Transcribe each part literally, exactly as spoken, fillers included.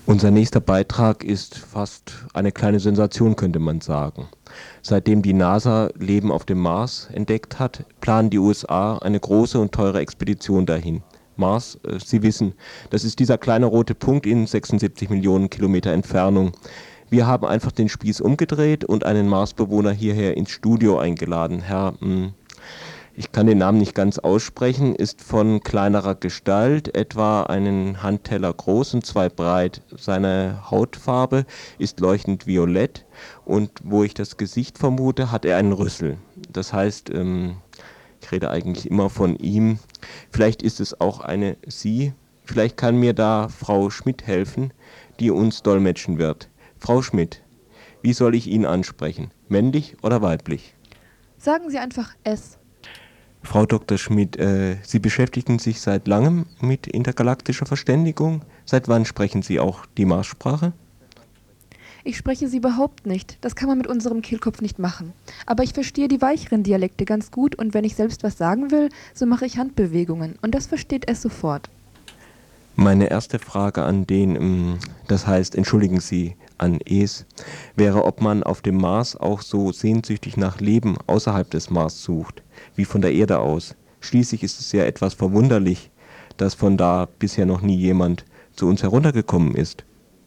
Unser nächster Beitrag ist fast eine kleine Sensation, könnte man sagen. Seitdem die NASA Leben auf dem Mars entdeckt hat, planen die U S A eine große und teure Expedition dahin. Mars, äh, Sie wissen, das ist dieser kleine rote Punkt in sechsundsiebzig Millionen Kilometer Entfernung. Wir haben einfach den Spieß umgedreht und einen Marsbewohner hierher ins Studio eingeladen. Herr, mh, ich kann den Namen nicht ganz aussprechen, ist von kleinerer Gestalt, etwa einen Handteller groß und zwei breit. Seine Hautfarbe ist leuchtend violett und wo ich das Gesicht vermute, hat er einen Rüssel. Das heißt, ähm, ich rede eigentlich immer von ihm. Vielleicht ist es auch eine Sie. Vielleicht kann mir da Frau Schmidt helfen, die uns dolmetschen wird. Frau Schmidt, wie soll ich ihn ansprechen? Männlich oder weiblich? Sagen Sie einfach S. Frau Doktor Schmidt, äh, Sie beschäftigen sich seit langem mit intergalaktischer Verständigung. Seit wann sprechen Sie auch die Marssprache? Ich spreche sie überhaupt nicht. Das kann man mit unserem Kehlkopf nicht machen. Aber ich verstehe die weicheren Dialekte ganz gut und wenn ich selbst was sagen will, so mache ich Handbewegungen. Und das versteht es sofort. Meine erste Frage an den, ähm, das heißt, entschuldigen Sie, an Es, wäre, ob man auf dem Mars auch so sehnsüchtig nach Leben außerhalb des Mars sucht, wie von der Erde aus. Schließlich ist es ja etwas verwunderlich, dass von da bisher noch nie jemand zu uns heruntergekommen ist.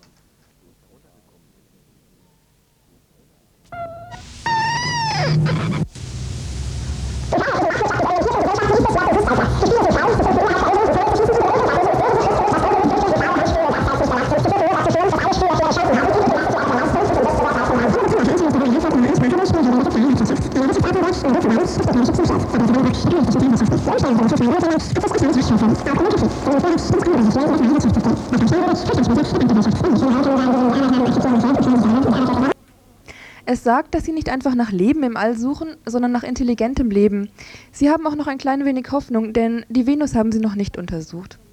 Es sagt, dass Sie nicht einfach nach Leben im All suchen, sondern nach intelligentem Leben. Sie haben auch noch ein klein wenig Hoffnung, denn die Venus haben Sie noch nicht untersucht.